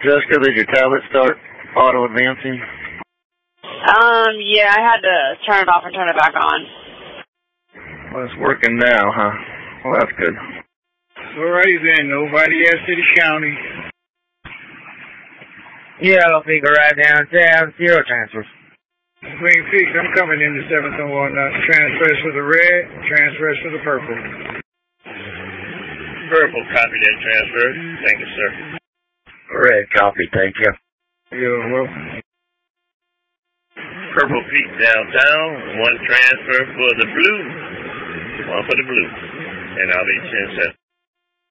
Jessica, did your tablet start auto-advancing? Yeah, I had to turn it off and turn it back on. Well, it's working now, huh? Well, that's good. All right, then. Nobody else to the county. Yellow Fever right downtown, 0 transfers. Green Peaks, I'm coming in the 7th and whatnot. Transfers for the red, transfers for the purple. Purple, copy that transfer. Thank you, sir. Red copy, thank you. You're welcome. Purple Peak downtown, 1 transfer for the blue, 1 for the blue. And I'll be 10 cents.